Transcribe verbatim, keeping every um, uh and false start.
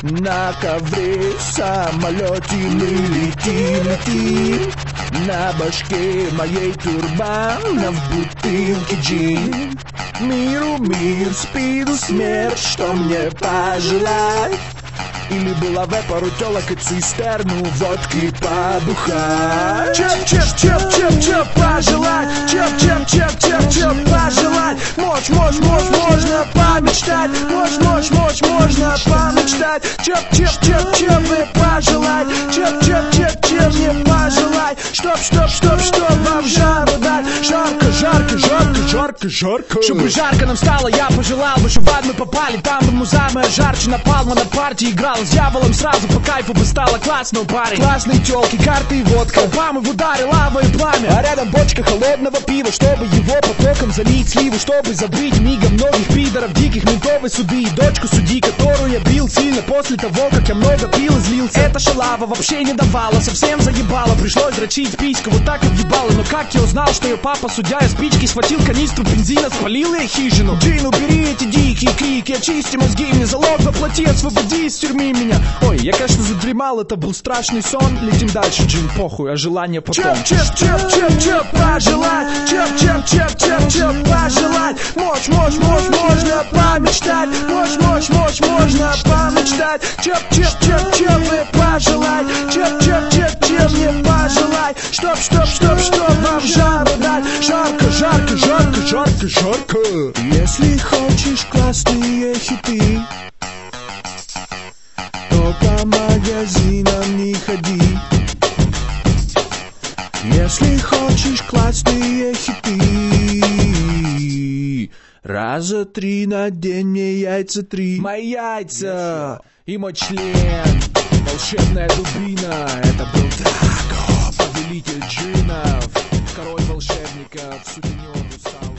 На ковре в самолете мы летим, летим. На башке моей турбан, а в бутылке джин. Миру мир, спиду смерть, что мне пожелать? Или была в пару телок и цистерну водки побухать? Чеп, чеп, чеп, чеп, чеп, пожелать. Чеп, чеп, чеп, чеп, чеп, пожелать. Мощь, мощь, мощь, можно помечтать. Мощь, мощь, мощь, можно помечтать. Чеп, чеп, чеп, чеп, мне пожелать. Чеп, чеп, чеп, чеп, мне пожелать. Чтоб, чтоб, чтоб, чтоб вам жару дать. Жарко, жарко, жарко, жарко, жарко. Чтобы жарко нам стало, я пожелал бы, чтобы в ад мы попали. Там бы муза моя жарче, напалма на партии играл. С дьяволом сразу по кайфу бы стало классно у парень. Классные тёлки, карты и водка. Обамы в ударе, лава и пламя. А рядом бочка холодного пива, чтобы его потоком залить сливу. Чтобы забыть мигом многих пидоров, диких ментов и суды. И дочку судьи, которую я бил сильно после того, как я много пил и злился. Эта шалава вообще не давала, совсем заебала. Пришлось дрочить письку, вот так объебала. Но как я узнал, что ее папа, судья, из спички схватил канистру бензина, спалил я хижину. Джин, убери эти дикие крики, очисти мозги, мне залог заплати, освободи из тюрьмы меня. Ой, я, конечно, задремал, это был страшный сон. Летим дальше, Джин, похуй, а желание потом. Чеп, чеп, чеп, чеп, чеп, пожелать. Чеп, чеп, чеп, чеп, чеп, пожелать. Мощь, мощь, мощь, можно помечтать. Мощь, мощь, мощь, можно помечтать. Чеп, чеп, чеп, чеп, мне пожелать. Чеп, чеп, чеп, чеп, мне пожелать. Чтоб, чтоб, чтоб, чтоб вам жару дать. Жарко, жарко, жарко, жарко, жарко. Если хочешь классные хиты, то по магазинам не ходи. Если хочешь классные хиты, раза три на день мне яйца три. Мои яйца и мой член, волшебная дубина. Это был Драко, повелитель джинов, король волшебников, сутенер, русал.